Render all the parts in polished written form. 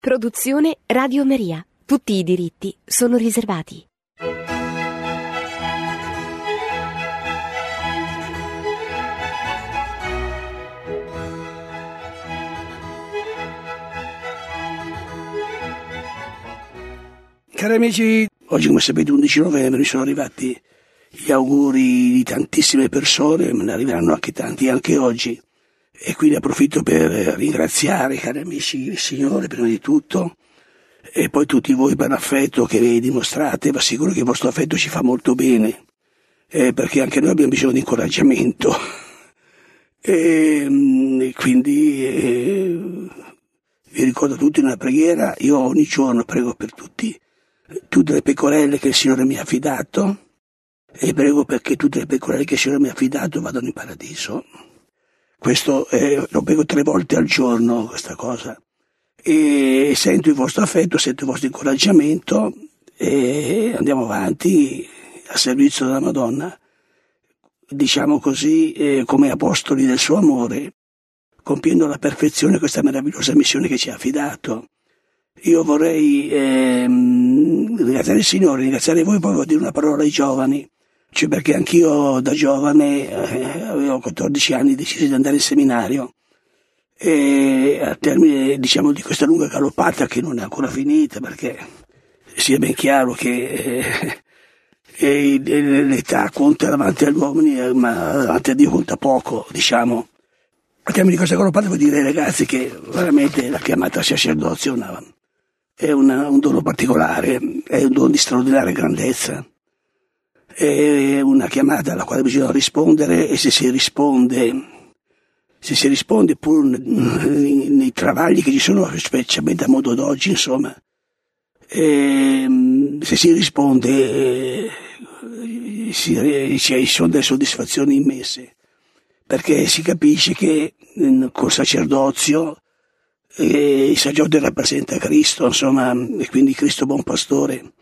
Produzione Radio Maria. Tutti i diritti sono riservati. Cari amici, oggi come sapete 11 novembre mi sono arrivati gli auguri di tantissime persone, me ne arriveranno anche tanti anche oggi. E quindi approfitto per ringraziare, cari amici, il Signore prima di tutto, e poi tutti voi per l'affetto che dimostrate. Vi assicuro che il vostro affetto ci fa molto bene, perché anche noi abbiamo bisogno di incoraggiamento. E quindi vi ricordo tutti una preghiera. Io ogni giorno prego per tutte le pecorelle che il Signore mi ha affidato, e prego perché tutte le pecorelle che il Signore mi ha affidato vadano in paradiso. Questo lo prego 3 volte al giorno, questa cosa, e sento il vostro affetto, sento il vostro incoraggiamento e andiamo avanti a servizio della Madonna, diciamo così, come apostoli del suo amore, compiendo alla perfezione questa meravigliosa missione che ci ha affidato. Io vorrei ringraziare il Signore, ringraziare voi, poi voglio dire una parola ai giovani. Cioè perché anch'io da giovane, avevo 14 anni, decisi di andare in seminario, e al termine, diciamo, di questa lunga galoppata, che non è ancora finita, perché sia ben chiaro che l'età conta davanti agli uomini, ma davanti a Dio conta poco, diciamo. Al termine di questa galoppata vuol dire ai ragazzi che veramente la chiamata al sacerdozio è un dono particolare, è un dono di straordinaria grandezza. È una chiamata alla quale bisogna rispondere, e se si risponde pur nei travagli che ci sono, specialmente a modo d'oggi, insomma, se si risponde ci sono delle soddisfazioni immense, perché si capisce che col sacerdozio il sacerdote rappresenta Cristo, insomma, e quindi Cristo buon pastore.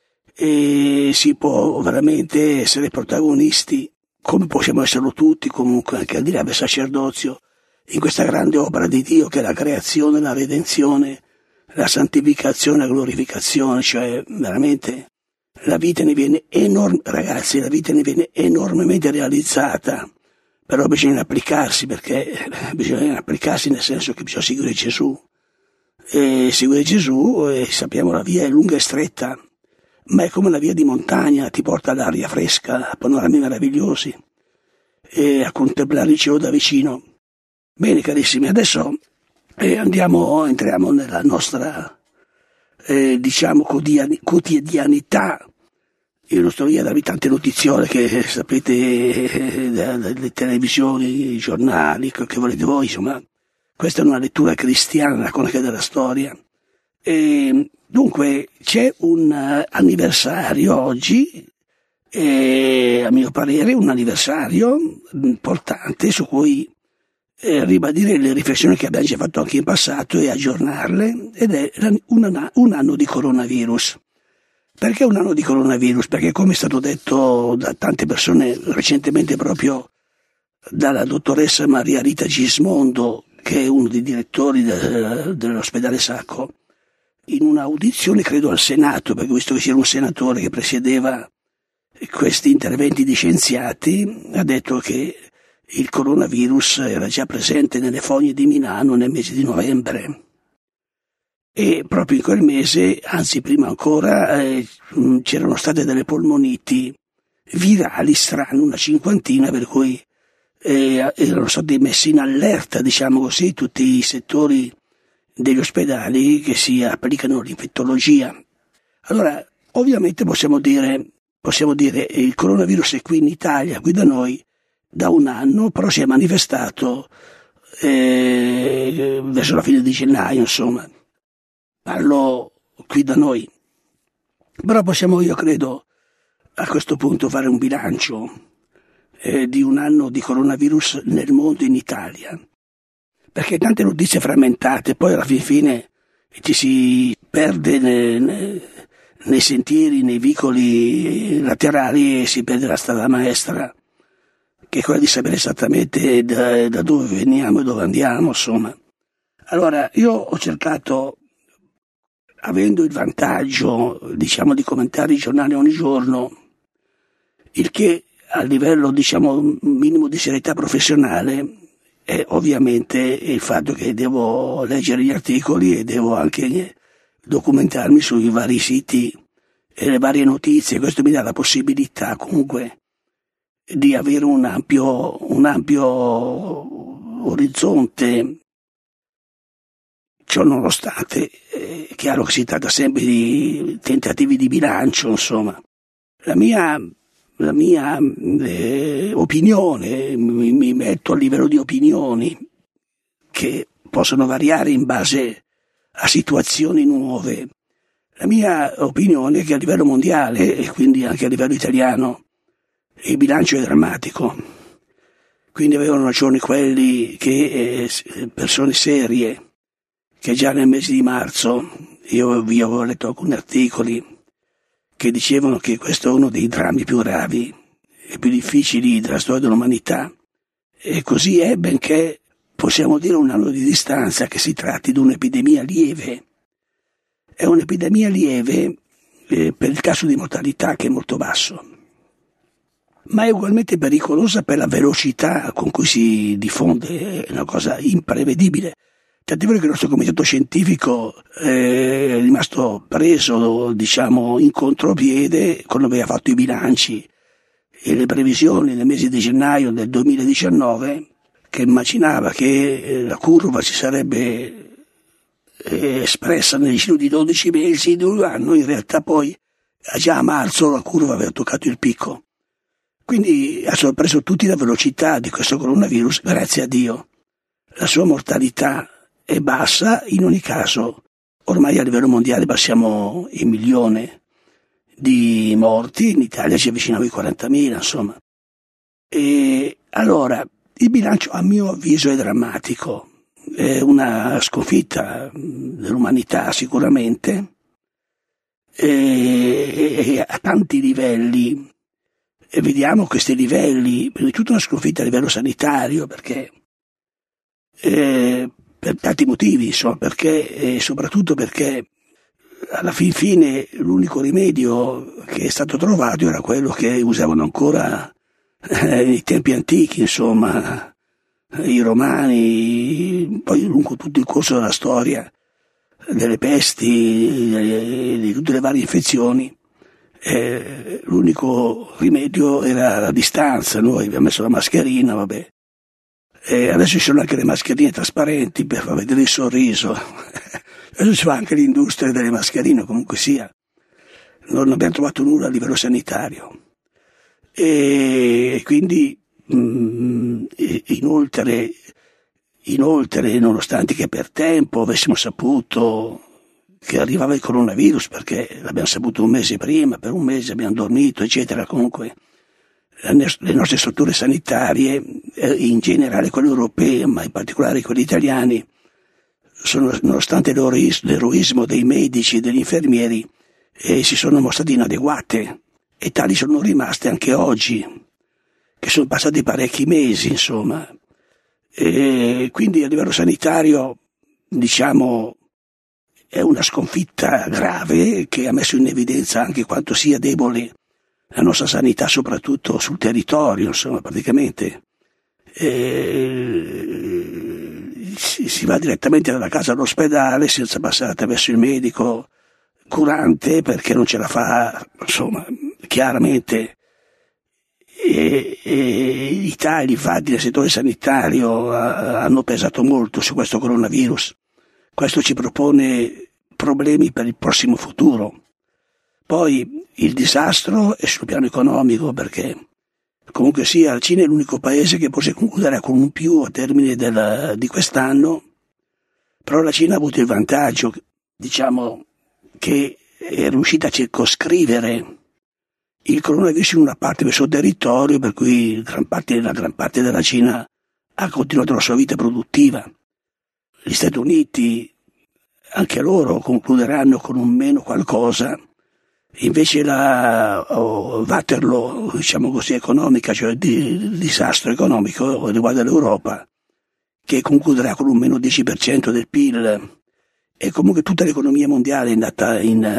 E si può veramente essere protagonisti, come possiamo esserlo tutti, comunque anche al di là del sacerdozio, in questa grande opera di Dio che è la creazione, la redenzione, la santificazione, la glorificazione. Cioè veramente la vita ne viene ragazzi, la vita ne viene enormemente realizzata, però bisogna applicarsi, perché bisogna applicarsi nel senso che bisogna seguire Gesù, e seguire Gesù, e sappiamo la via è lunga e stretta, ma è come una via di montagna, ti porta all'aria fresca, a panorami meravigliosi, e a contemplare il cielo da vicino. Bene carissimi, adesso entriamo nella nostra diciamo quotidianità. Io non sto via a darvi tante notiziole che sapete dalle televisioni, i giornali, quel che volete voi, insomma. Questa è una lettura cristiana, una cronaca della storia. E dunque c'è un anniversario oggi, a mio parere un anniversario importante su cui ribadire le riflessioni che abbiamo già fatto anche in passato e aggiornarle, ed è un anno di coronavirus. Perché un anno di coronavirus? Perché, come è stato detto da tante persone recentemente, proprio dalla dottoressa Maria Rita Gismondo, che è uno dei direttori dell'ospedale Sacco, in un'audizione credo al Senato, perché ho visto che c'era un senatore che presiedeva questi interventi di scienziati, ha detto che il coronavirus era già presente nelle fogne di Milano nel mese di novembre, e proprio in quel mese, anzi prima ancora, c'erano state delle polmoniti virali strane, una 50, per cui erano stati messi in allerta, diciamo così, tutti i settori degli ospedali che si applicano all'infettologia. Allora, ovviamente possiamo dire il coronavirus è qui in Italia, qui da noi, da un anno, però si è manifestato verso la fine di gennaio, insomma. Parlo qui da noi. Però possiamo, io credo, a questo punto fare un bilancio di un anno di coronavirus nel mondo, in Italia. Perché tante notizie frammentate, poi alla fine ci si perde nei sentieri, nei vicoli laterali, e si perde la strada maestra, che è quella di sapere esattamente da dove veniamo e dove andiamo, insomma. Allora, io ho cercato avendo il vantaggio, diciamo, di commentare i giornali ogni giorno, il che a livello, diciamo, minimo di serietà professionale è ovviamente il fatto che devo leggere gli articoli e devo anche documentarmi sui vari siti e le varie notizie. Questo mi dà la possibilità comunque di avere un ampio orizzonte. Ciò nonostante, è chiaro che si tratta sempre di tentativi di bilancio, insomma. La mia opinione, mi metto a livello di opinioni che possono variare in base a situazioni nuove. La mia opinione è che a livello mondiale, e quindi anche a livello italiano, il bilancio è drammatico. Quindi avevano ragione quelli che, persone serie, che già nel mese di marzo, io vi avevo letto alcuni articoli che dicevano che questo è uno dei drammi più gravi e più difficili della storia dell'umanità. E così è, benché possiamo dire a un anno di distanza che si tratti di un'epidemia lieve. È un'epidemia lieve per il tasso di mortalità che è molto basso, ma è ugualmente pericolosa per la velocità con cui si diffonde, è una cosa imprevedibile. Tant'è vero che il nostro comitato scientifico è rimasto preso, diciamo, in contropiede quando aveva fatto i bilanci e le previsioni nel mese di gennaio del 2019, che immaginava che la curva si sarebbe espressa nel giro di 12 mesi di un anno. In realtà poi già a marzo la curva aveva toccato il picco. Quindi ha sorpreso tutti la velocità di questo coronavirus, grazie a Dio. La sua mortalità è bassa, in ogni caso ormai a livello mondiale passiamo il 1.000.000 di morti, in Italia ci avviciniamo ai 40.000, insomma. E allora il bilancio a mio avviso è drammatico, è una sconfitta dell'umanità sicuramente, e a tanti livelli. E vediamo questi livelli, prima di tutto una sconfitta a livello sanitario, perché per tanti motivi, insomma, perché soprattutto perché alla fine l'unico rimedio che è stato trovato era quello che usavano ancora nei tempi antichi, insomma, i romani, poi lungo tutto il corso della storia, delle pesti, di tutte le varie infezioni. L'unico rimedio era la distanza. Noi abbiamo messo la mascherina, vabbè. Adesso ci sono anche le mascherine trasparenti per far vedere il sorriso. Adesso si fa anche l'industria delle mascherine, comunque sia. Non abbiamo trovato nulla a livello sanitario. E quindi inoltre, nonostante che per tempo avessimo saputo che arrivava il coronavirus, perché l'abbiamo saputo un mese prima, per un mese abbiamo dormito, eccetera, comunque le nostre strutture sanitarie, in generale quelle europee, ma in particolare quelle italiane, nonostante l'eroismo dei medici e degli infermieri, si sono mostrate inadeguate, e tali sono rimaste anche oggi, che sono passati parecchi mesi, insomma. E quindi a livello sanitario, diciamo, è una sconfitta grave che ha messo in evidenza anche quanto sia debole la nostra sanità, soprattutto sul territorio, insomma, praticamente. Si va direttamente dalla casa all'ospedale senza passare attraverso il medico curante, perché non ce la fa, insomma, chiaramente. I tagli fatti nel settore sanitario hanno pesato molto su questo coronavirus. Questo ci propone problemi per il prossimo futuro. Poi il disastro è sul piano economico, perché comunque sia la Cina è l'unico paese che forse concluderà con un più a termine di quest'anno, però la Cina ha avuto il vantaggio, diciamo, che è riuscita a circoscrivere il coronavirus in una parte del suo territorio, per cui la gran parte della Cina ha continuato la sua vita produttiva. Gli Stati Uniti, anche loro, concluderanno con un meno qualcosa. Invece la Waterloo, diciamo così, economica, cioè il disastro economico, riguarda l'Europa, che concluderà con un meno 10% del PIL, e comunque tutta l'economia mondiale è andata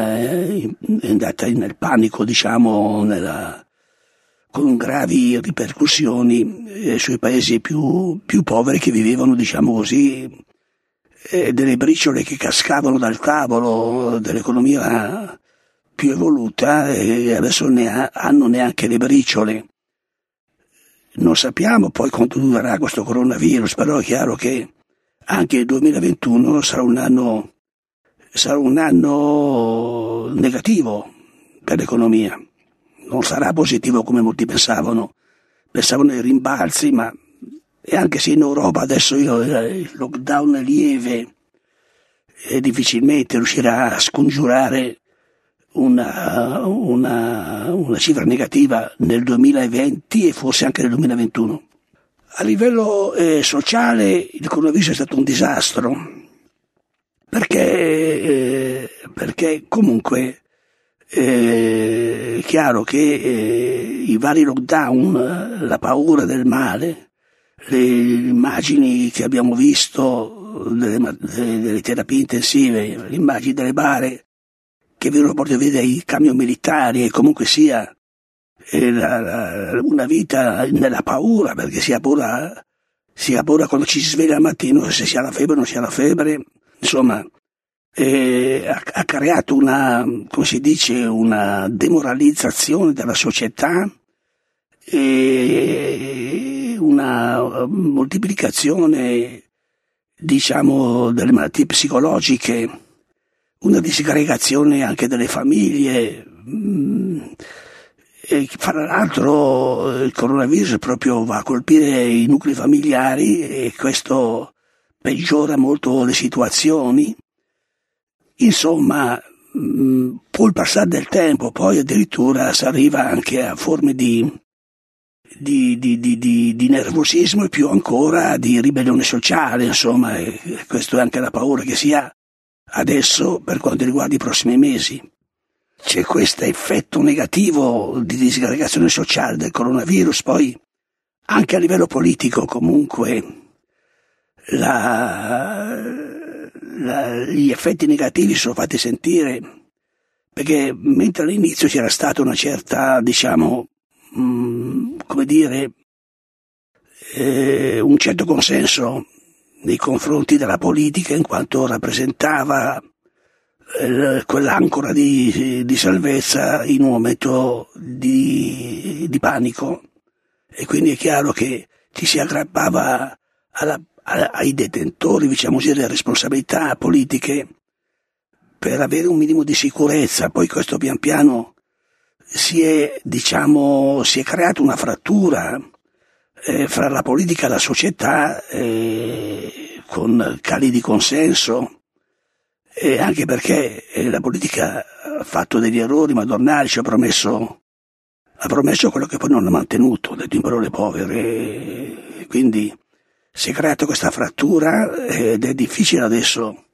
nel panico, diciamo, con gravi ripercussioni sui paesi più poveri che vivevano, diciamo così, delle briciole che cascavano dal tavolo dell'economia più evoluta e adesso hanno neanche le briciole. Non sappiamo poi quanto durerà questo coronavirus, però è chiaro che anche il 2021 sarà un anno negativo per l'economia. Non sarà positivo come molti pensavano ai rimbalzi, ma e anche se in Europa adesso il lockdown è lieve e difficilmente riuscirà a scongiurare una cifra negativa nel 2020 e forse anche nel 2021. A livello sociale il coronavirus è stato un disastro perché comunque è chiaro che i vari lockdown, la paura del male, le immagini che abbiamo visto delle terapie intensive, le immagini delle bare che vengono portate via dai camion militari e comunque sia una vita nella paura, perché si ha paura quando ci si sveglia al mattino se si ha la febbre o non si ha la febbre, insomma ha creato una demoralizzazione della società e una moltiplicazione, diciamo, delle malattie psicologiche, una disgregazione anche delle famiglie. E fra l'altro il coronavirus proprio va a colpire i nuclei familiari e questo peggiora molto le situazioni. Insomma, può il passare del tempo, poi addirittura si arriva anche a forme di nervosismo e più ancora di ribellione sociale, insomma, e questa è anche la paura che si ha adesso per quanto riguarda i prossimi mesi. C'è questo effetto negativo di disgregazione sociale del coronavirus, poi anche a livello politico comunque gli effetti negativi sono fatti sentire, perché mentre all'inizio c'era stata una certa, diciamo, come dire, un certo consenso nei confronti della politica in quanto rappresentava quell'ancora di salvezza in un momento di panico, e quindi è chiaro che ci si aggrappava ai detentori, diciamo così, delle responsabilità politiche per avere un minimo di sicurezza. Poi questo pian piano si è creata una frattura fra la politica e la società con cali di consenso. E anche perché la politica ha fatto degli errori madornali, ha promesso quello che poi non ha mantenuto, detto in parole povere, quindi si è creata questa frattura ed è difficile adesso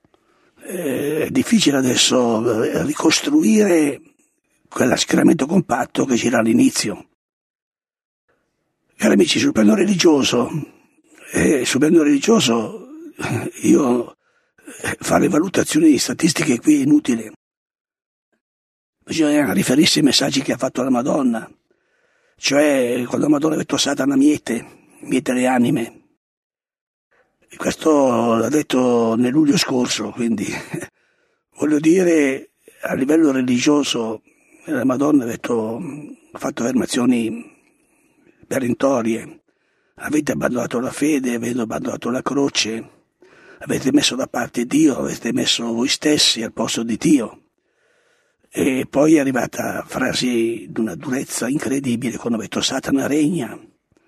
ricostruire quel schieramento compatto che c'era all'inizio. Cari amici, sul piano religioso io fare valutazioni statistiche qui è inutile. Bisogna riferirsi ai messaggi che ha fatto la Madonna, cioè quando la Madonna ha detto Satana miete le anime. E questo l'ha detto nel luglio scorso, quindi voglio dire, a livello religioso la Madonna ha fatto affermazioni perentorie. Avete abbandonato la fede, avete abbandonato la croce, avete messo da parte Dio, avete messo voi stessi al posto di Dio. E poi è arrivata frasi di una durezza incredibile quando ha detto Satana regna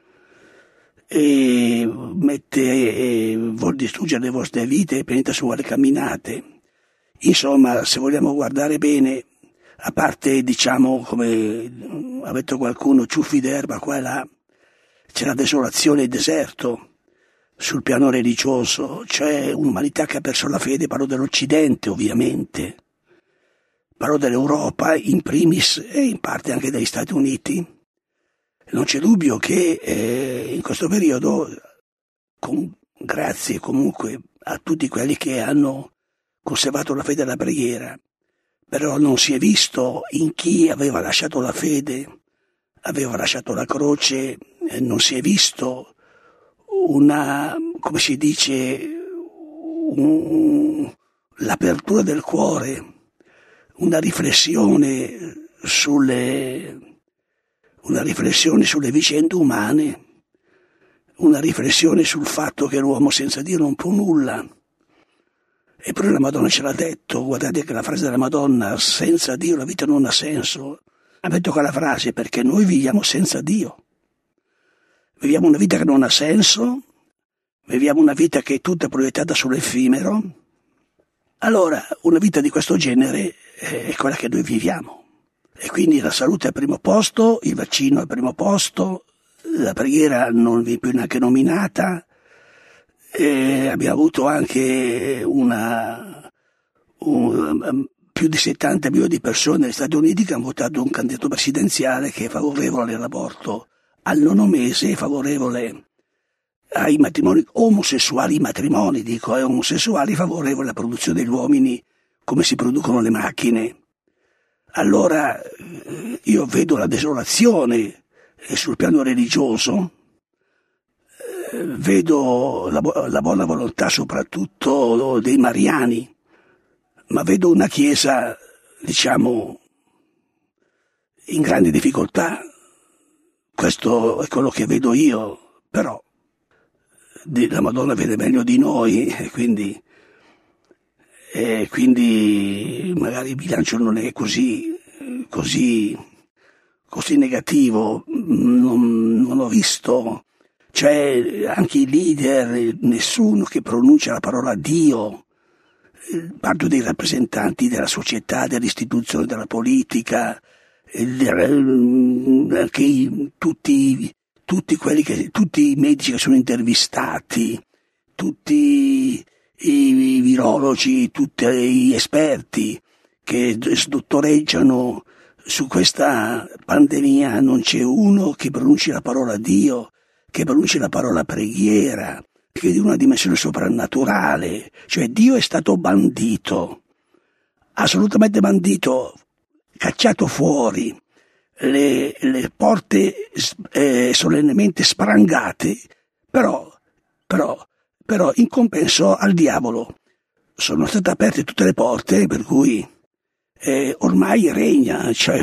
e vuol distruggere le vostre vite e penetra su quale camminate. Insomma, se vogliamo guardare bene, a parte, diciamo, come ha detto qualcuno, ciuffi d'erba qua e là, c'è la desolazione e il deserto. Sul piano religioso c'è un'umanità che ha perso la fede, parlo dell'Occidente ovviamente, parlo dell'Europa in primis e in parte anche degli Stati Uniti. Non c'è dubbio che in questo periodo, grazie comunque a tutti quelli che hanno conservato la fede alla preghiera, però non si è visto in chi aveva lasciato la fede, aveva lasciato la croce, non si è visto una, come si dice, l'apertura del cuore, una riflessione sulle vicende umane, una riflessione sul fatto che l'uomo senza Dio non può nulla. Eppure la Madonna ce l'ha detto, guardate che la frase della Madonna, senza Dio la vita non ha senso. Ha detto quella frase perché noi viviamo senza Dio. Viviamo una vita che non ha senso, viviamo una vita che è tutta proiettata sull'effimero. Allora, una vita di questo genere è quella che noi viviamo. E quindi la salute al primo posto, il vaccino al primo posto, la preghiera non vi è più neanche nominata. Abbiamo avuto anche più di 70 milioni di persone negli Stati Uniti che hanno votato un candidato presidenziale che è favorevole all'aborto al 9° mese, favorevole ai matrimoni omosessuali, omosessuali, favorevole alla produzione degli uomini come si producono le macchine. Allora io vedo la desolazione sul piano religioso, vedo la buona volontà soprattutto dei mariani, ma vedo una Chiesa, diciamo, in grande difficoltà. Questo è quello che vedo io, però la Madonna vede meglio di noi e quindi magari il bilancio non è così negativo. Non ho visto, cioè anche i leader, nessuno che pronuncia la parola Dio. Parlo dei rappresentanti della società, dell'istituzione, della politica, anche tutti i medici che sono intervistati, tutti i virologi, tutti gli esperti che sdottoreggiano su questa pandemia, non c'è uno che pronunci la parola Dio, che pronunci la parola preghiera, che è di una dimensione soprannaturale. Cioè Dio è stato bandito, assolutamente bandito, cacciato fuori, le porte solennemente sprangate, però in compenso al diavolo sono state aperte tutte le porte, per cui ormai regna, cioè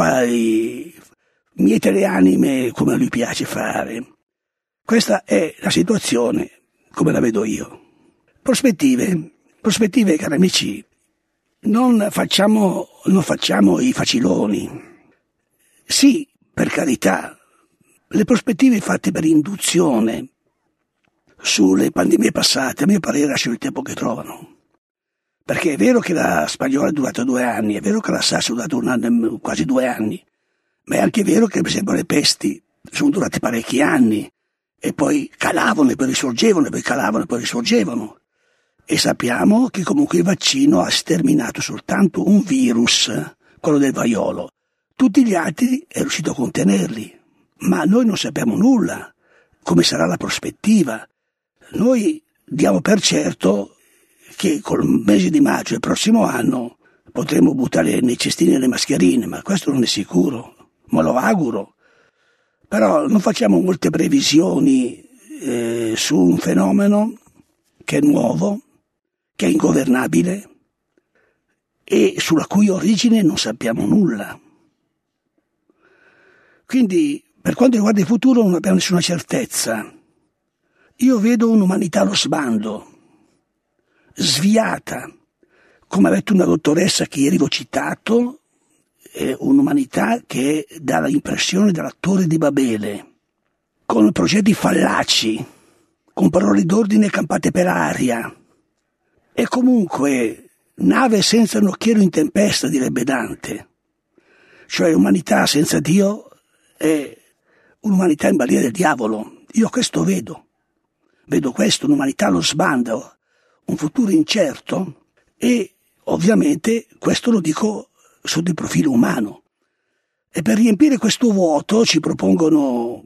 miete le anime come a lui piace fare. Questa è la situazione come la vedo io. Prospettive, cari amici, non facciamo i faciloni. Sì, per carità, le prospettive fatte per induzione sulle pandemie passate, a mio parere, lasciano il tempo che trovano. Perché è vero che la spagnola è durata 2 anni, è vero che la SARS è durata 1 anno, quasi 2 anni, ma è anche vero che, per esempio, le pesti sono durate parecchi anni e poi calavano e poi risorgevano e poi calavano e poi risorgevano. E sappiamo che comunque il vaccino ha sterminato soltanto un virus, quello del vaiolo. Tutti gli altri è riuscito a contenerli, ma noi non sappiamo nulla come sarà la prospettiva. Noi diamo per certo che col mese di maggio del prossimo anno potremo buttare nei cestini le mascherine, ma questo non è sicuro, me lo auguro. Però non facciamo molte previsioni su un fenomeno che è nuovo, che è ingovernabile e sulla cui origine non sappiamo nulla. Quindi, per quanto riguarda il futuro, non abbiamo nessuna certezza. Io vedo un'umanità allo sbando, sviata, come ha detto una dottoressa che ieri ho citato, un'umanità che dà l'impressione della torre di Babele, con progetti fallaci, con parole d'ordine campate per aria, e comunque nave senza un occhiero in tempesta, direbbe Dante. Cioè l'umanità senza Dio è un'umanità in balia del diavolo. Io questo vedo questo, un'umanità allo sbando, un futuro incerto, e ovviamente questo lo dico sotto il profilo umano. E per riempire questo vuoto ci propongono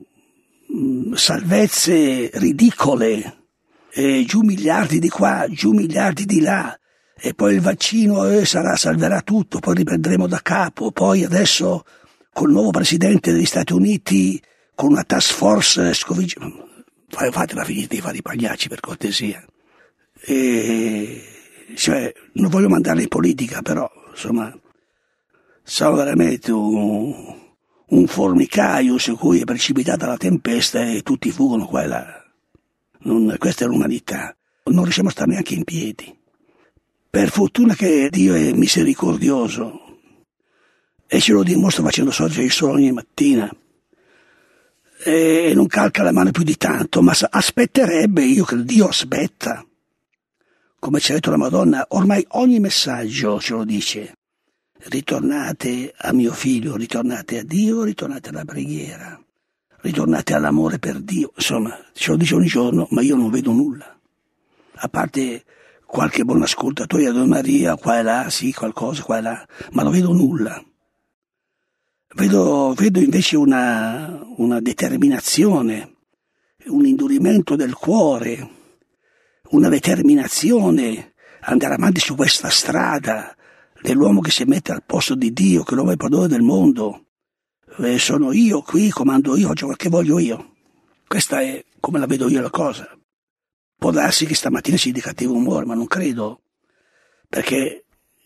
salvezze ridicole, giù miliardi di qua, giù miliardi di là, e poi il vaccino salverà tutto, poi riprenderemo da capo, poi adesso col nuovo presidente degli Stati Uniti, con una task force, fatela finire di fare i pagliacci per cortesia. Cioè, non voglio mandarli in politica, però insomma sono veramente un formicaio su cui è precipitata la tempesta e tutti fuggono qua e là. Questa è l'umanità, non riusciamo a stare neanche in piedi. Per fortuna che Dio è misericordioso e ce lo dimostra facendo sorgere il sole ogni mattina e non calca la mano più di tanto, ma aspetterebbe, io credo Dio aspetta, come ci ha detto la Madonna, ormai ogni messaggio ce lo dice: ritornate a mio figlio, ritornate a Dio, ritornate alla preghiera, ritornate all'amore per Dio. Insomma, ce lo dice ogni giorno, ma io non vedo nulla, a parte qualche buon ascoltatore a Donna Maria, qua e là, sì, qualcosa qua e là, ma non vedo nulla. Vedo invece una determinazione, un indurimento del cuore, una determinazione a andare avanti su questa strada dell'uomo che si mette al posto di Dio, che l'uomo è il padrone del mondo. Sono io qui, comando io, faccio quel che voglio io. Questa è come la vedo io la cosa. Può darsi che stamattina sia di cattivo umore, ma non credo, perché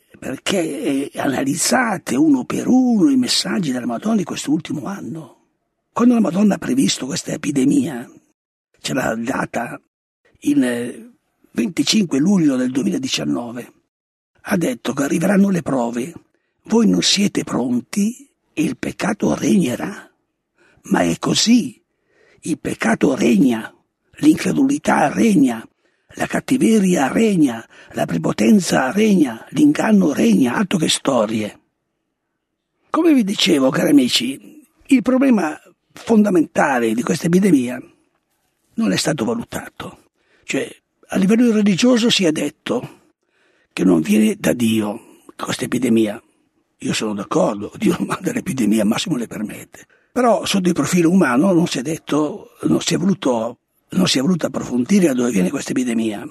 analizzate uno per uno i messaggi della Madonna di quest'ultimo anno. Quando la Madonna ha previsto questa epidemia, ce l'ha data il 25 luglio del 2019, ha detto che arriveranno le prove, voi non siete pronti e il peccato regnerà. Ma è così, il peccato regna, l'incredulità regna, la cattiveria regna, la prepotenza regna, l'inganno regna, altro che storie. Come vi dicevo, cari amici, il problema fondamentale di questa epidemia non è stato valutato. Cioè, a livello religioso si è detto che non viene da Dio questa epidemia. Io sono d'accordo, Dio non manda l'epidemia, al massimo le permette. Però sotto il profilo umano non si è voluto approfondire da dove viene questa epidemia.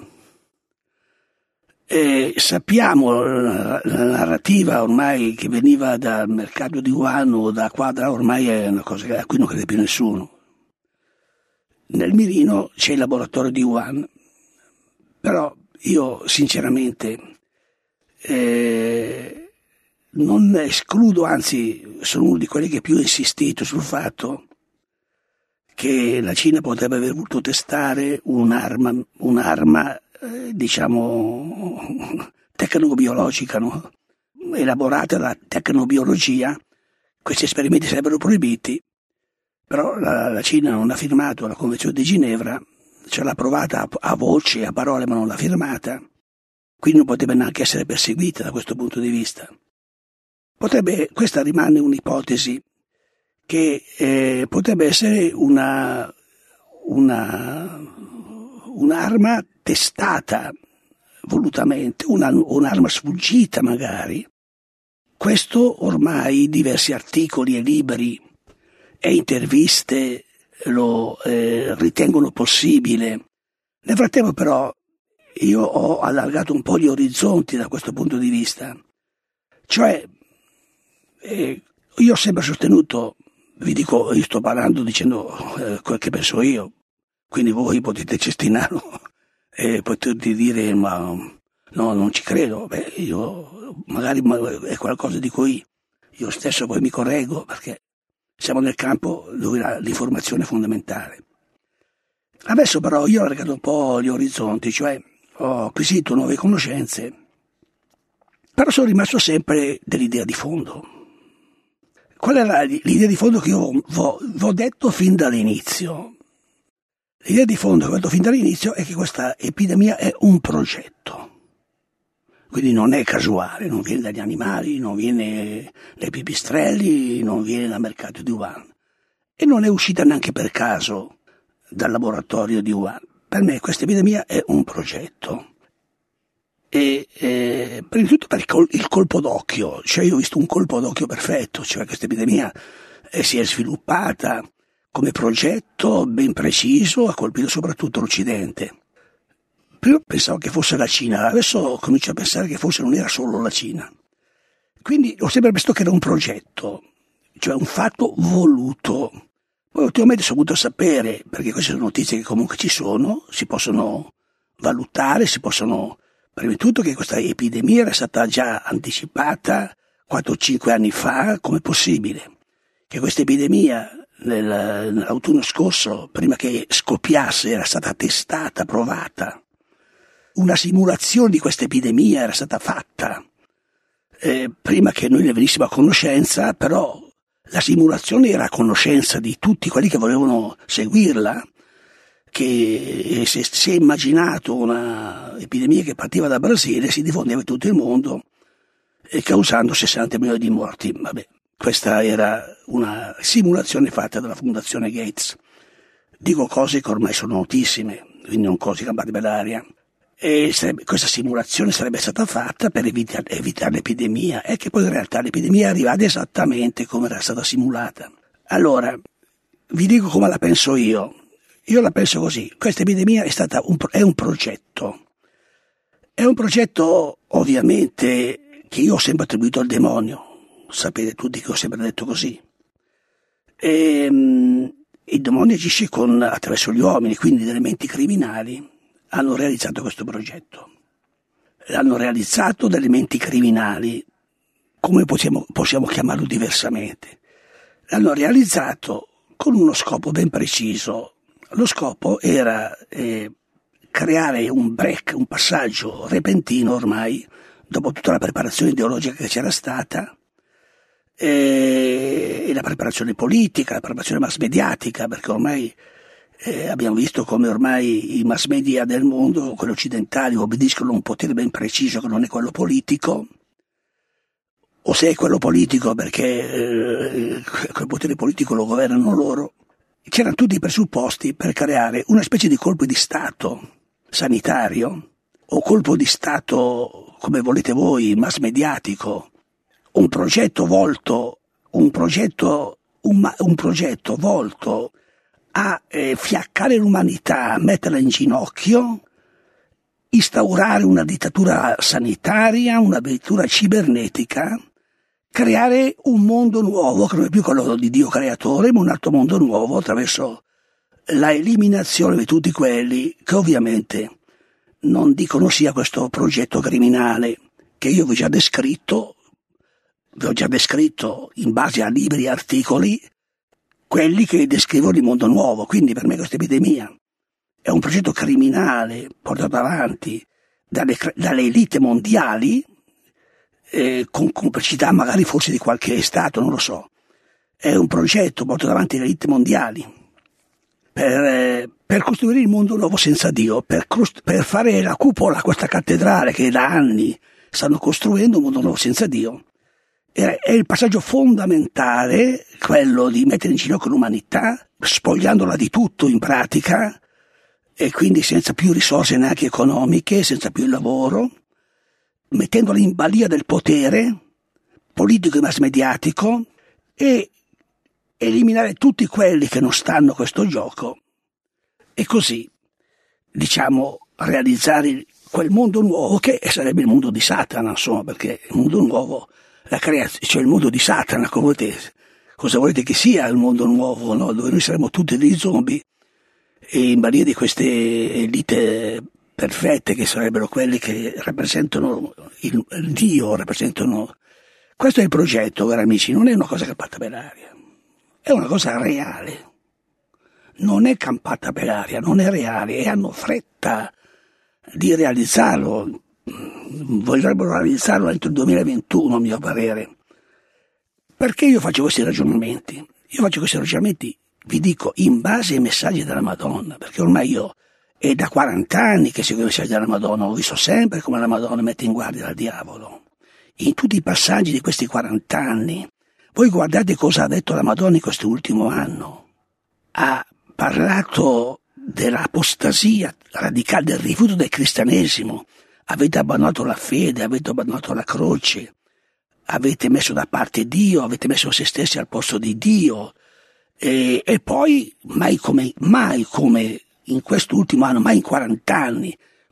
Sappiamo la narrativa ormai che veniva dal mercato di Wuhan o da Quadra, ormai è una cosa a cui non crede più nessuno. Nel mirino c'è il laboratorio di Wuhan, però io sinceramente non escludo, anzi sono uno di quelli che più ha insistito sul fatto che la Cina potrebbe aver voluto testare un'arma diciamo tecnobiologica, no? Elaborata da tecnobiologia. Questi esperimenti sarebbero proibiti, però la Cina non ha firmato la Convenzione di Ginevra, ce l'ha approvata a voce, a parole, ma non l'ha firmata, quindi non potrebbe neanche essere perseguita da questo punto di vista. Questa rimane un'ipotesi che potrebbe essere un'arma testata volutamente, un'arma sfuggita magari. Questo ormai diversi articoli e libri e interviste lo ritengono possibile. Nel frattempo però io ho allargato un po' gli orizzonti da questo punto di vista. Cioè, io ho sempre sostenuto, vi dico, io sto parlando dicendo quel che penso io, quindi voi potete cestinarlo e potete dire ma no, non ci credo. Beh, io magari è qualcosa di cui io stesso poi mi correggo, perché siamo nel campo dove l'informazione è fondamentale. Adesso però io ho allargato un po' gli orizzonti, cioè ho acquisito nuove conoscenze, però sono rimasto sempre dell'idea di fondo. Qual era l'idea di fondo che io vi ho detto fin dall'inizio? L'idea di fondo che ho detto fin dall'inizio è che questa epidemia è un progetto. Quindi non è casuale, non viene dagli animali, non viene dai pipistrelli, non viene dal mercato di Wuhan. E non è uscita neanche per caso dal laboratorio di Wuhan. Per me questa epidemia è un progetto. E prima di tutto per il colpo d'occhio, cioè io ho visto un colpo d'occhio perfetto, cioè questa epidemia si è sviluppata come progetto ben preciso, ha colpito soprattutto l'Occidente. prima pensavo che fosse la Cina, adesso comincio a pensare che forse non era solo la Cina. Quindi ho sempre visto che era un progetto, cioè un fatto voluto. Poi ultimamente sono venuto a sapere, perché queste sono notizie che comunque ci sono, si possono valutare, prima di tutto che questa epidemia era stata già anticipata 4-5 anni fa, come possibile? Che questa epidemia nell'autunno scorso, prima che scoppiasse, era stata testata, provata. Una simulazione di questa epidemia era stata fatta. Prima che noi ne venissimo a conoscenza, però la simulazione era a conoscenza di tutti quelli che volevano seguirla, che si è immaginato una epidemia che partiva da Brasile, si diffondeva in tutto il mondo, causando 60 milioni di morti. Vabbè, questa era una simulazione fatta dalla Fondazione Gates. Dico cose che ormai sono notissime, quindi non cose campate per l'aria. E questa simulazione sarebbe stata fatta per evitare l'epidemia, e che poi in realtà l'epidemia è arrivata esattamente come era stata simulata. Allora, vi dico come la penso io. Io la penso così: questa epidemia è un progetto. È un progetto ovviamente che io ho sempre attribuito al demonio. Sapete tutti che ho sempre detto così. Il demonio agisce attraverso gli uomini, quindi delle menti criminali. Hanno realizzato questo progetto. L'hanno realizzato delle menti criminali, come possiamo chiamarlo diversamente. L'hanno realizzato con uno scopo ben preciso. Lo scopo era creare un passaggio repentino ormai, dopo tutta la preparazione ideologica che c'era stata, e la preparazione politica, la preparazione mass mediatica, perché ormai abbiamo visto come ormai i mass media del mondo, quelli occidentali, obbediscono a un potere ben preciso che non è quello politico, o se è quello politico perché quel potere politico lo governano loro. C'erano tutti i presupposti per creare una specie di colpo di Stato sanitario, o colpo di Stato, come volete voi, mass mediatico, un progetto volto a fiaccare l'umanità, a metterla in ginocchio, instaurare una dittatura sanitaria, una dittatura cibernetica, creare un mondo nuovo, che non è più quello di Dio creatore, ma un altro mondo nuovo attraverso la eliminazione di tutti quelli che ovviamente non dicono sia questo progetto criminale che io vi ho già descritto in base a libri e articoli, quelli che descrivono il mondo nuovo. Quindi per me questa epidemia è un progetto criminale portato avanti dalle elite mondiali, con complicità magari forse di qualche Stato, non lo so. È un progetto portato avanti dalle elite mondiali per costruire il mondo nuovo senza Dio, per fare la cupola a questa cattedrale che da anni stanno costruendo un mondo nuovo senza Dio. È il passaggio fondamentale, quello di mettere in ginocchio l'umanità, spogliandola di tutto in pratica, e quindi senza più risorse neanche economiche, senza più il lavoro, mettendola in balia del potere politico e mass mediatico, e eliminare tutti quelli che non stanno a questo gioco, e così, realizzare quel mondo nuovo che sarebbe il mondo di Satana, insomma, perché il mondo nuovo, la creazione, cioè il mondo di Satana, cosa volete che sia il mondo nuovo, no? Dove noi saremo tutti dei zombie e in balia di queste elite perfette che sarebbero quelli che rappresentano il Dio, rappresentano. Questo è il progetto, cari amici, non è una cosa campata per aria, è una cosa reale. Non è campata per aria, non è reale, e hanno fretta di realizzarlo. Vorrebbero realizzarlo entro il 2021, a mio parere. Perché io faccio questi ragionamenti? Io faccio questi ragionamenti, vi dico, in base ai messaggi della Madonna, perché ormai io è da 40 anni che seguo i messaggi della Madonna, ho visto sempre come la Madonna mette in guardia dal diavolo. In tutti i passaggi di questi 40 anni, voi guardate cosa ha detto la Madonna in quest'ultimo anno. Ha parlato dell'apostasia radicale, del rifiuto del cristianesimo. Avete abbandonato la fede, avete abbandonato la croce, avete messo da parte Dio, avete messo se stessi al posto di Dio, e poi mai come in quest'ultimo anno, mai in 40 anni,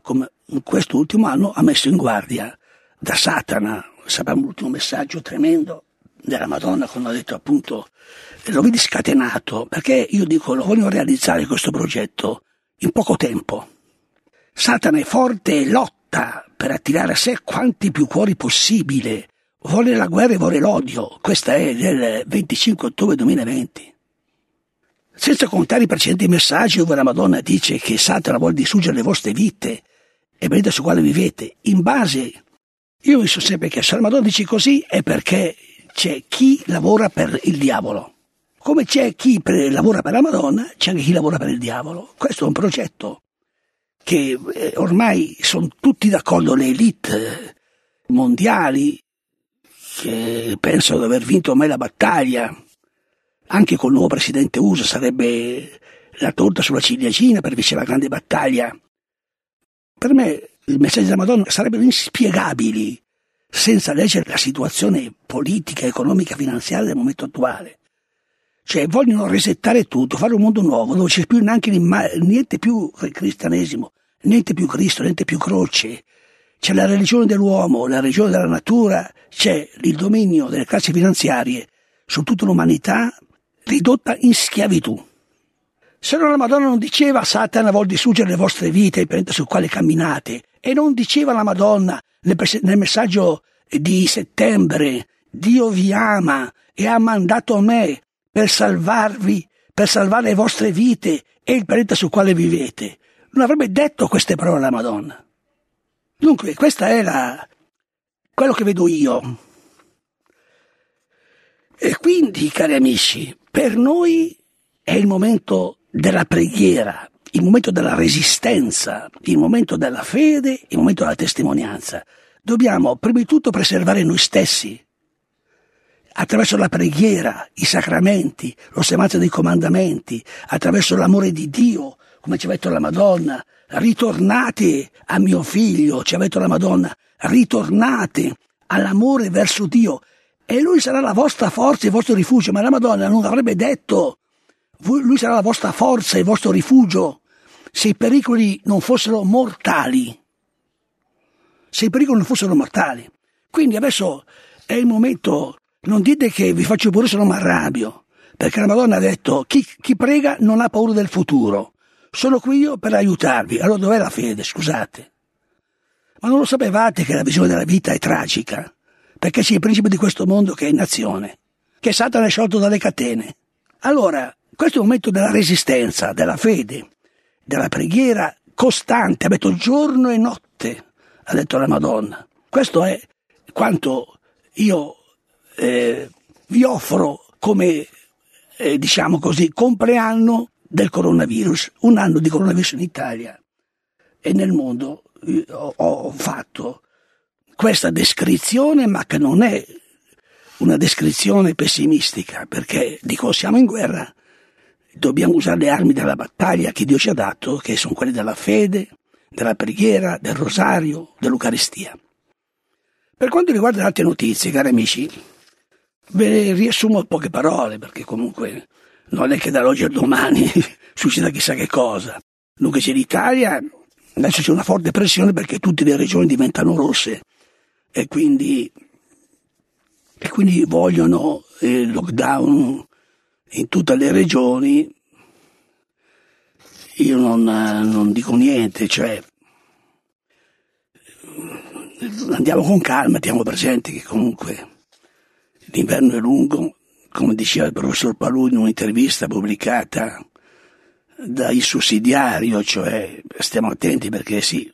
come in questo ultimo anno, ha messo in guardia da Satana. Sappiamo l'ultimo messaggio tremendo della Madonna, quando ha detto appunto, lo vedi scatenato, perché io dico, lo voglio realizzare questo progetto in poco tempo. Satana è forte e lotta per attirare a sé quanti più cuori possibile, vuole la guerra e vuole l'odio. Questa è del 25 ottobre 2020. Senza contare i precedenti messaggi dove la Madonna dice che Satana vuole distruggere le vostre vite e vedete su quale vivete. In base, io mi sono sempre chiesto, se la Madonna dice così è perché c'è chi lavora per il diavolo. Come c'è chi lavora per la Madonna, c'è anche chi lavora per il diavolo. Questo è un progetto che ormai sono tutti d'accordo, le elite mondiali, che pensano di aver vinto ormai la battaglia. Anche col nuovo presidente USA sarebbe la torta sulla ciliegina per vincere la grande battaglia. Per me il messaggio della Madonna sarebbero inspiegabili senza leggere la situazione politica, economica, finanziaria del momento attuale. Cioè vogliono resettare tutto, fare un mondo nuovo dove c'è più neanche niente più cristianesimo, niente più Cristo, niente più croce. C'è la religione dell'uomo, la religione della natura, c'è il dominio delle classi finanziarie su tutta l'umanità ridotta in schiavitù. Se no la Madonna non diceva Satana vuol distruggere le vostre vite, il pianeta sul quale camminate, e non diceva la Madonna nel messaggio di settembre, Dio vi ama e ha mandato me per salvarvi, per salvare le vostre vite e il pianeta sul quale vivete. Non avrebbe detto queste parole la Madonna. Dunque, questa è quello che vedo io. E quindi, cari amici, per noi è il momento della preghiera, il momento della resistenza, il momento della fede, il momento della testimonianza. Dobbiamo, prima di tutto, preservare noi stessi, attraverso la preghiera, i sacramenti, l'osservanza dei comandamenti, attraverso l'amore di Dio, come ci ha detto la Madonna. Ritornate a mio figlio, ci ha detto la Madonna, ritornate all'amore verso Dio e lui sarà la vostra forza e il vostro rifugio. Ma la Madonna non avrebbe detto lui sarà la vostra forza e il vostro rifugio se i pericoli non fossero mortali. Se i pericoli non fossero mortali. Quindi adesso è il momento, non dite che vi faccio paura se non mi arrabbio, perché la Madonna ha detto chi prega non ha paura del futuro. Sono qui io per aiutarvi. Allora dov'è la fede, scusate? Ma non lo sapevate che la visione della vita è tragica? Perché c'è il principe di questo mondo che è in azione, che Satana è sciolto dalle catene. Allora, questo è il momento della resistenza, della fede, della preghiera costante, ha detto giorno e notte, ha detto la Madonna. Questo è quanto io vi offro come, diciamo così, compleanno del coronavirus, un anno di coronavirus in Italia e nel mondo. Ho fatto questa descrizione, ma che non è una descrizione pessimistica, perché dico siamo in guerra, dobbiamo usare le armi della battaglia che Dio ci ha dato, che sono quelle della fede, della preghiera, del rosario, dell'Eucaristia. Per quanto riguarda le altre notizie, cari amici, ve le riassumo in poche parole, perché comunque non è che dall'oggi al domani succeda chissà che cosa. Dunque c'è l'Italia, adesso c'è una forte pressione perché tutte le regioni diventano rosse e quindi vogliono il lockdown in tutte le regioni. Io non dico niente, cioè andiamo con calma, teniamo presente che comunque l'inverno è lungo, come diceva il professor Palù in un'intervista pubblicata da Il Sussidiario, cioè stiamo attenti perché sì,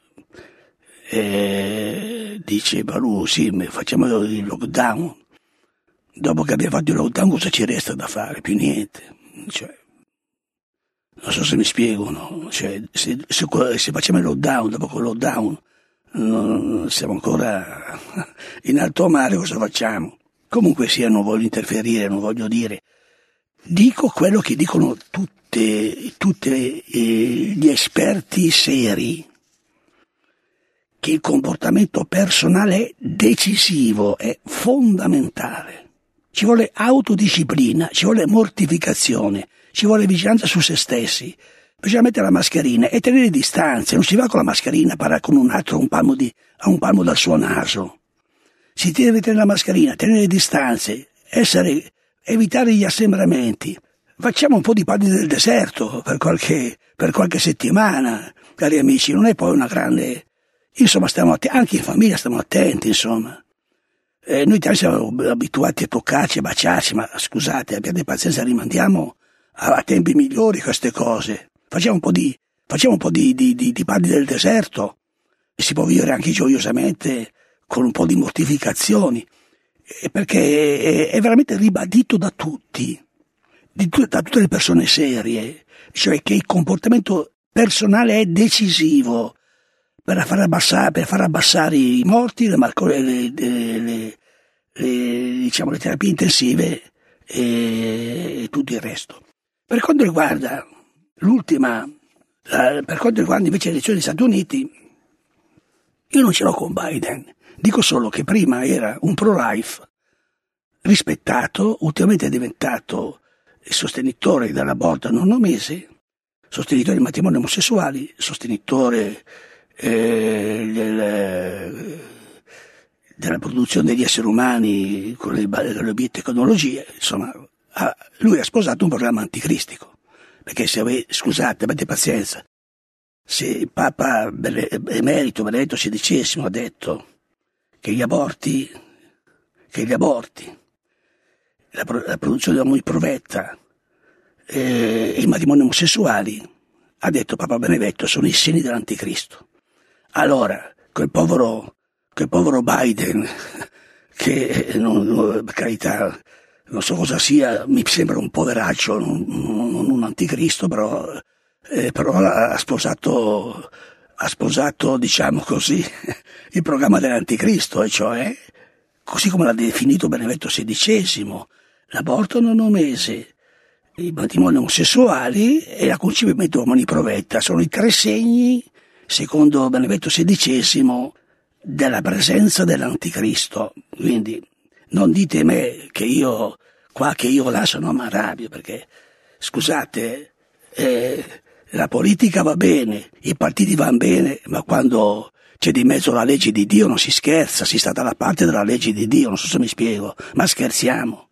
dice Palù, sì, facciamo il lockdown, dopo che abbiamo fatto il lockdown cosa ci resta da fare? Più niente, cioè, non so se mi spiego, no? Cioè, se facciamo il lockdown, dopo quel lockdown non siamo ancora in alto mare, cosa facciamo? Comunque sia, non voglio interferire, non voglio dire. Dico quello che dicono tutti gli esperti seri, che il comportamento personale è decisivo, è fondamentale. Ci vuole autodisciplina, ci vuole mortificazione, ci vuole vigilanza su se stessi, bisogna mettere la mascherina e tenere distanze, non si va con la mascherina a parlare con un altro a un palmo dal suo naso. Si deve tenere la mascherina, tenere distanze, evitare gli assembramenti. Facciamo un po' di padri del deserto per qualche settimana, cari amici, non è poi una grande... Insomma, anche in famiglia stiamo attenti, insomma. Noi siamo abituati a toccarci, a baciarci, ma scusate, abbiate pazienza, rimandiamo a tempi migliori queste cose. Facciamo un po' di padri del deserto e si può vivere anche gioiosamente con un po' di mortificazioni, perché è veramente ribadito da tutti, da tutte le persone serie, cioè che il comportamento personale è decisivo per far abbassare i morti, le terapie intensive e tutto il resto. Per quanto riguarda invece le elezioni degli Stati Uniti, io non ce l'ho con Biden. Dico solo che prima era un pro-life rispettato, ultimamente è diventato sostenitore dell'aborto a 9 mesi, sostenitore dei matrimoni omosessuali, sostenitore della produzione degli esseri umani con le biotecnologie. Insomma, lui ha sposato un programma anticristico, perché scusate, avete pazienza, se il Papa emerito Benedetto XVI ha detto che gli aborti, la produzione di uomini provetta e i matrimoni omosessuali, ha detto Papa Benedetto, sono i segni dell'anticristo. Allora, quel povero Biden, che per carità, non so cosa sia, mi sembra un poveraccio, non un anticristo, però ha sposato, diciamo così, il programma dell'anticristo, e cioè, così come l'ha definito Benedetto XVI, l'aborto a 9 mesi, i matrimoni omosessuali e la concepimento di uomini provetta sono i 3 segni, secondo Benedetto XVI, della presenza dell'anticristo. Quindi non dite me che io là sono arrabbio, perché scusate, la politica va bene, i partiti vanno bene, ma quando c'è di mezzo la legge di Dio non si scherza, si sta dalla parte della legge di Dio, non so se mi spiego, ma scherziamo.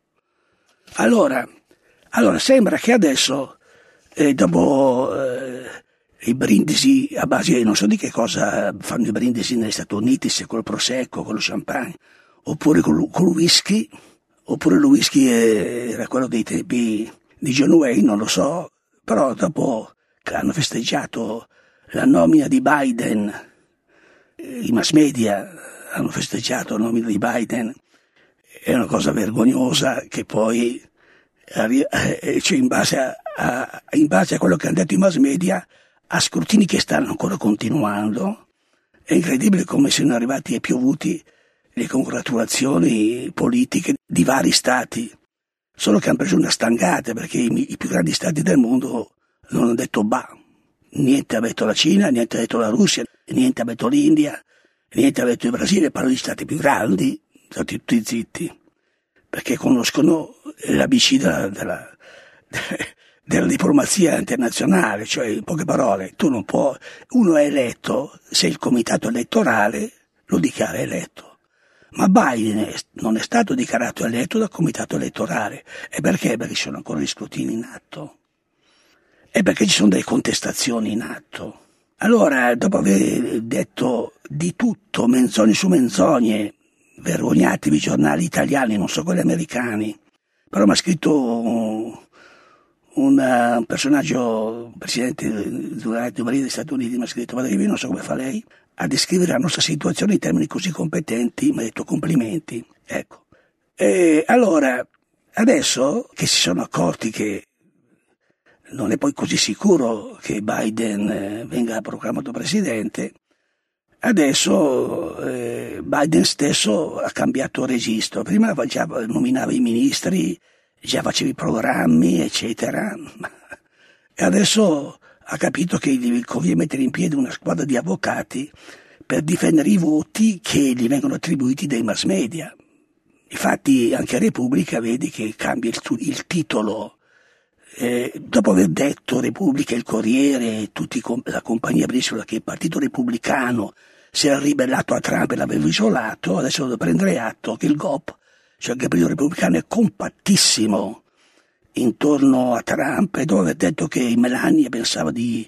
Allora sembra che adesso, dopo i brindisi a base, non so di che cosa fanno i brindisi negli Stati Uniti, se col prosecco, con lo champagne, oppure col whisky, oppure il whisky era quello dei tempi di John Wayne, non lo so, però dopo che hanno festeggiato la nomina di Biden, i mass media hanno festeggiato la nomina di Biden, è una cosa vergognosa che poi, cioè in base a quello che hanno detto i mass media, a scrutini che stanno ancora continuando, è incredibile come siano arrivati e piovuti le congratulazioni politiche di vari stati, solo che hanno preso una stangata, perché i più grandi stati del mondo non hanno detto niente ha detto la Cina, niente ha detto la Russia, niente ha detto l'India, niente ha detto il Brasile, parlo di stati più grandi, sono tutti zitti, perché conoscono l'ABC della diplomazia internazionale, cioè in poche parole, uno è eletto se il comitato elettorale lo dichiara eletto. Ma Biden non è stato dichiarato eletto dal comitato elettorale. E perché? Perché ci sono ancora gli scrutini in atto. E perché ci sono delle contestazioni in atto. Allora, dopo aver detto di tutto, menzogne su menzogne, vergognatevi i giornali italiani, non so quelli americani, però mi ha scritto un personaggio, presidente degli Stati Uniti, mi ha scritto: guarda, io non so come fa lei a descrivere la nostra situazione in termini così competenti, mi ha detto complimenti, ecco. E allora, adesso che si sono accorti che non è poi così sicuro che Biden venga proclamato presidente, adesso Biden stesso ha cambiato registro. Prima già nominava i ministri, già faceva i programmi, eccetera, e adesso ha capito che gli conviene mettere in piedi una squadra di avvocati per difendere i voti che gli vengono attribuiti dai mass media. Infatti anche a Repubblica vedi che cambia il titolo dopo aver detto Repubblica, il Corriere, la compagnia briscola che il Partito Repubblicano si era ribellato a Trump e l'aveva isolato, adesso devo prendere atto che il GOP, cioè il Partito Repubblicano, è compattissimo intorno a Trump, e dopo aver detto che Melania pensava di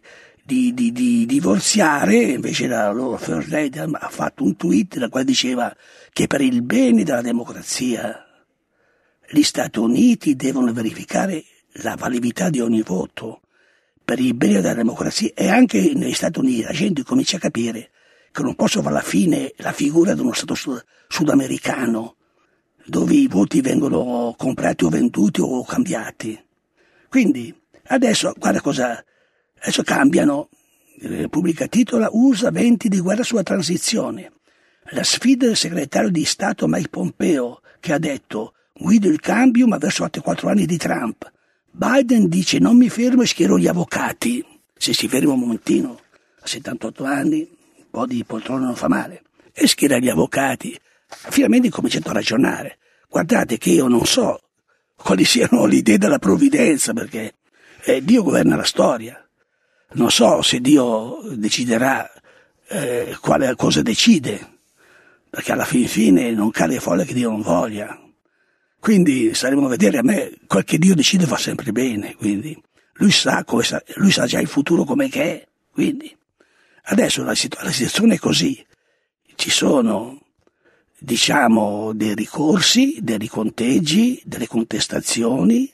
divorziare, invece la loro First Lady ha fatto un tweet nel quale diceva che per il bene della democrazia gli Stati Uniti devono verificare la validità di ogni voto per il bene della democrazia, e anche negli Stati Uniti la gente comincia a capire che non posso fare alla fine la figura di uno Stato sudamericano dove i voti vengono comprati o venduti o cambiati. Quindi adesso guarda cosa, adesso cambiano. Repubblica titola USA venti di guerra sulla transizione. La sfida del segretario di Stato Mike Pompeo, che ha detto guido il cambio ma verso altri 4 anni di Trump. Biden dice non mi fermo e schiero gli avvocati. Se si ferma un momentino, a 78 anni, un po' di poltrona non fa male. E schiera gli avvocati. Finalmente ho cominciato a ragionare. Guardate che io non so quali siano le idee della provvidenza, perché Dio governa la storia. Non so se Dio deciderà quale cosa decide, perché alla fine non cade folle che Dio non voglia. Quindi staremo a vedere. A me quel che Dio decide fa sempre bene, quindi lui sa già il futuro come che è. Quindi adesso la situazione è così. Ci sono, diciamo, dei ricorsi, dei riconteggi, delle contestazioni,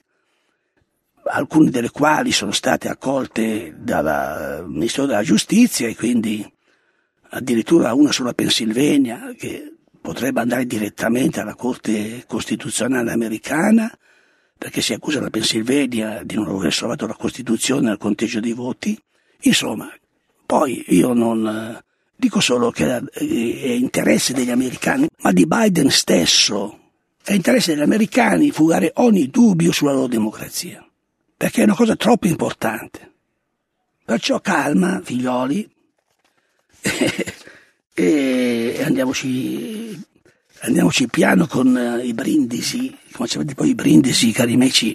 alcune delle quali sono state accolte dal Ministero della Giustizia, e quindi addirittura una sulla Pennsylvania che potrebbe andare direttamente alla Corte Costituzionale americana, perché si accusa la Pennsylvania di non aver osservato la Costituzione nel conteggio dei voti. Insomma, poi io non dico solo che è interesse degli americani, ma di Biden stesso, è interesse degli americani fugare ogni dubbio sulla loro democrazia, perché è una cosa troppo importante. Perciò calma, figlioli, e andiamoci piano con i brindisi. Come sapete, poi i brindisi, cari amici,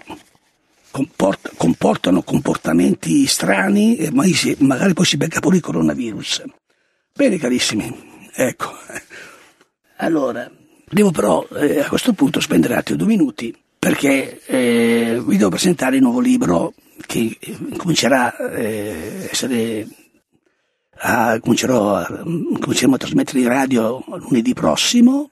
comportano comportamenti strani e magari poi si becca pure il coronavirus. Bene carissimi, ecco. Allora, devo però a questo punto spendere altri 2 minuti, perché vi devo presentare il nuovo libro che comincerà a essere... cominceremo a trasmettere in radio lunedì prossimo.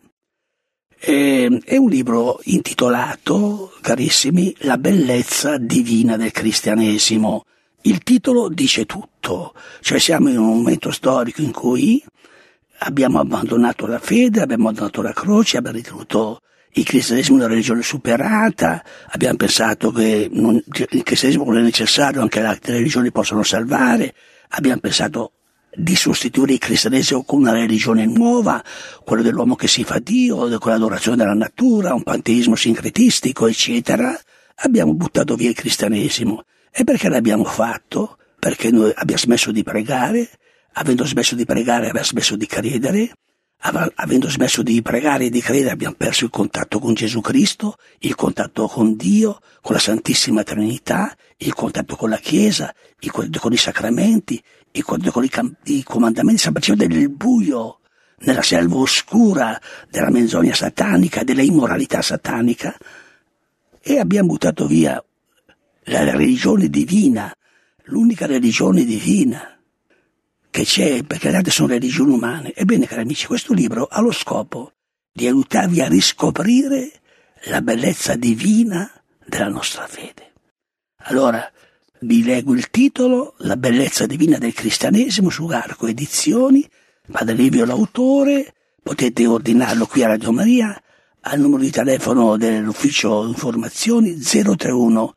È un libro intitolato, carissimi, La bellezza divina del cristianesimo. Il titolo dice tutto, cioè siamo in un momento storico in cui abbiamo abbandonato la fede, abbiamo abbandonato la croce, abbiamo ritenuto il cristianesimo una religione superata, abbiamo pensato che il cristianesimo non è necessario, anche le altre religioni possono salvare, abbiamo pensato di sostituire il cristianesimo con una religione nuova, quella dell'uomo che si fa Dio, con l'adorazione della natura, un panteismo sincretistico, eccetera. Abbiamo buttato via il cristianesimo. E perché l'abbiamo fatto? Perché noi abbiamo smesso di pregare, avendo smesso di pregare abbiamo smesso di credere, avendo smesso di pregare e di credere abbiamo perso il contatto con Gesù Cristo, il contatto con Dio, con la Santissima Trinità, il contatto con la Chiesa, il contatto con i sacramenti, il contatto con i comandamenti. Stiamo facendo del buio nella selva oscura della menzogna satanica, della immoralità satanica, e abbiamo buttato via la religione divina, l'unica religione divina che c'è, perché le altre sono religioni umane. Ebbene, cari amici, questo libro ha lo scopo di aiutarvi a riscoprire la bellezza divina della nostra fede. Allora, vi leggo il titolo, La bellezza divina del cristianesimo, su Arco Edizioni, Padre Livio l'autore, potete ordinarlo qui a Radio Maria, al numero di telefono dell'ufficio informazioni 031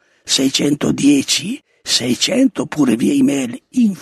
610 600, oppure via email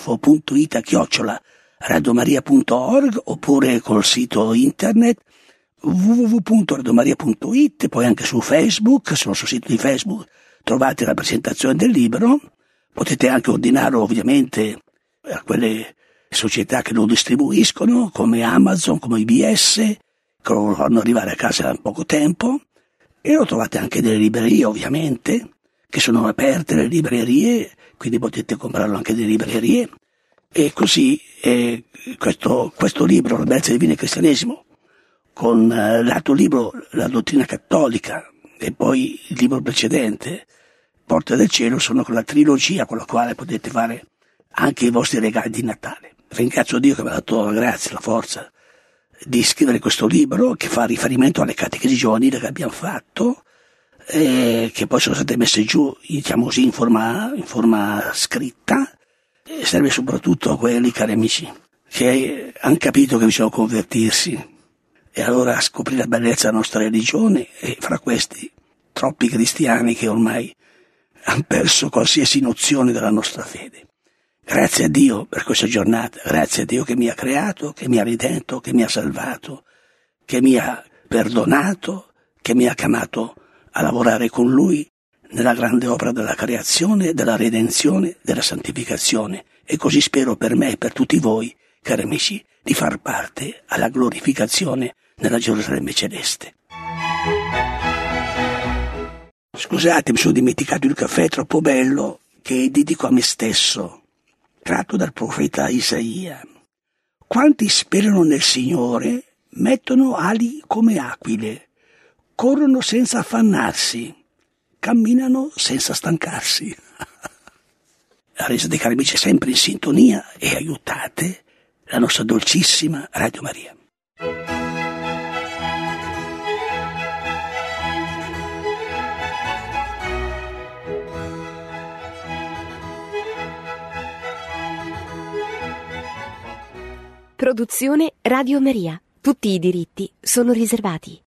info.it@radiomaria.org, oppure col sito internet www.radiomaria.it, poi anche su Facebook, sul nostro sito di Facebook trovate la presentazione del libro. Potete anche ordinarlo ovviamente a quelle società che lo distribuiscono, come Amazon, come IBS, che lo fanno arrivare a casa in poco tempo, e lo trovate anche nelle librerie ovviamente, che sono aperte le librerie, quindi potete comprarlo anche nelle librerie. E così questo libro, La bellezza divina del cristianesimo, con l'altro libro, La dottrina cattolica, e poi il libro precedente, Porte del cielo, sono quella trilogia con la quale potete fare anche i vostri regali di Natale. Ringrazio Dio che mi ha dato la grazia, la forza di scrivere questo libro che fa riferimento alle catechesi giovanili che abbiamo fatto, che poi sono state messe giù, diciamo così, in forma scritta, e serve soprattutto a quelli, cari amici, che hanno capito che bisogna convertirsi e allora scoprire la bellezza della nostra religione, e fra questi troppi cristiani che ormai hanno perso qualsiasi nozione della nostra fede. Grazie a Dio per questa giornata, grazie a Dio che mi ha creato, che mi ha redento, che mi ha salvato, che mi ha perdonato, che mi ha chiamato a lavorare con Lui nella grande opera della creazione, della redenzione, della santificazione, e così spero per me e per tutti voi, cari amici, di far parte alla glorificazione nella Gerusalemme celeste. Scusate, mi sono dimenticato il caffè troppo bello che dedico a me stesso, tratto dal profeta Isaia. Quanti sperano nel Signore mettono ali come aquile, corrono senza affannarsi, camminano senza stancarsi. Restate, cari amici, sempre in sintonia e aiutate la nostra dolcissima Radio Maria. Produzione Radio Maria. Tutti i diritti sono riservati.